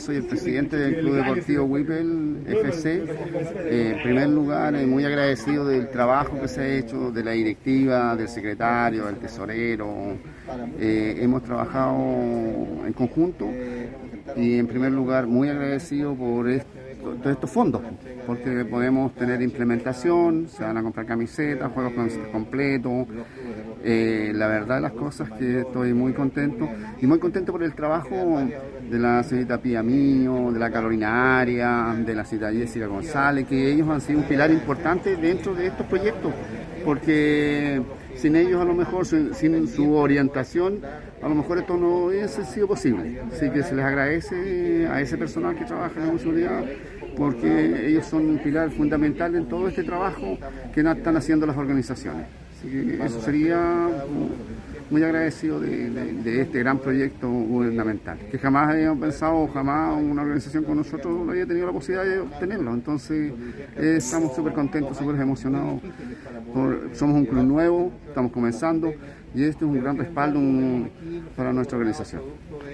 Soy el presidente del Club Deportivo Whipple FC. En primer lugar, muy agradecido del trabajo que se ha hecho, de la directiva, del secretario, del tesorero. Hemos trabajado en conjunto y en primer lugar muy agradecido por todos estos fondos, porque podemos tener implementación, se van a comprar camisetas, juegos completos. La verdad de las cosas que estoy muy contento y muy contento por el trabajo de la señorita Pía Mío, de la Carolina Arias, de la señorita Jessica González, que ellos han sido un pilar importante dentro de estos proyectos, porque sin ellos a lo mejor, sin su orientación, a lo mejor esto no hubiese sido posible. Así que se les agradece a ese personal que trabaja en seguridad, porque ellos son un pilar fundamental en todo este trabajo que están haciendo las organizaciones. Así que eso sería muy agradecido de este gran proyecto gubernamental, que jamás habíamos pensado, jamás una organización con nosotros no había tenido la posibilidad de obtenerlo. Entonces estamos súper contentos, súper emocionados. Somos un club nuevo, estamos comenzando y esto es un gran respaldo para nuestra organización.